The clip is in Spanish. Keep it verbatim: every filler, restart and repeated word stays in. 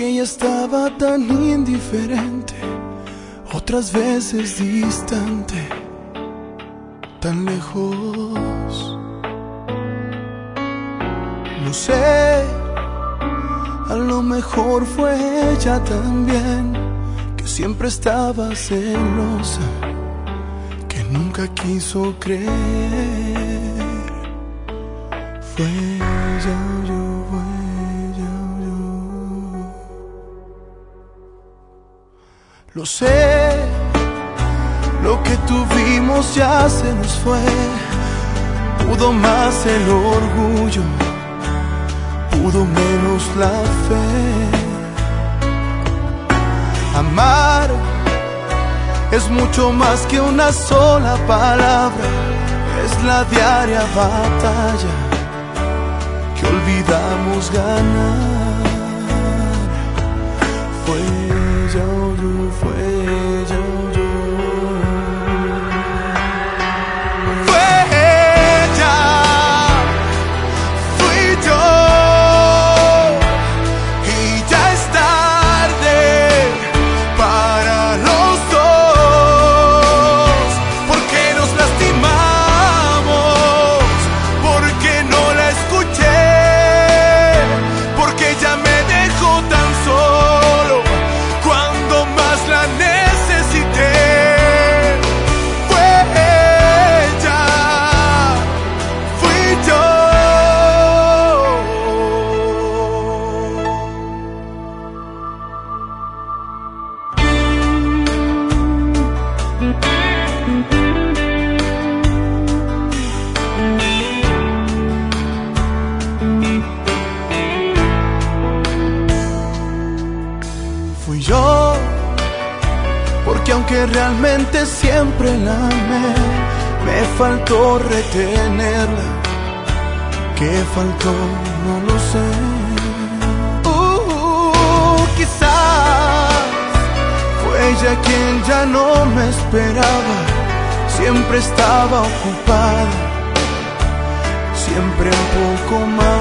ella estaba tan indiferente, otras veces distante, tan lejos. No sé, a lo mejor fue ella también, que siempre estaba celosa, que nunca quiso creer. Fue ella o yo, fue ella o yo. Lo sé, lo que tuvimos ya se nos fue. Pudo más el orgullo, pudo menos la fe. Amar es mucho más que una sola palabra, es la diaria batalla que olvidamos ganar. Fue ella o yo, fue ella o yo. Fue ella, fui yo, y ya es tarde para los dos, porque nos lastimamos, porque no la escuché, porque ella me dejó tan solo cuando más la necesité. Fue ella, fui yo. Fui yo, porque aunque realmente siempre la amé, me faltó retenerla. ¿Qué faltó? No lo sé. Uh, quizás fue ella quien ya no me esperaba, siempre estaba ocupada, siempre un poco más.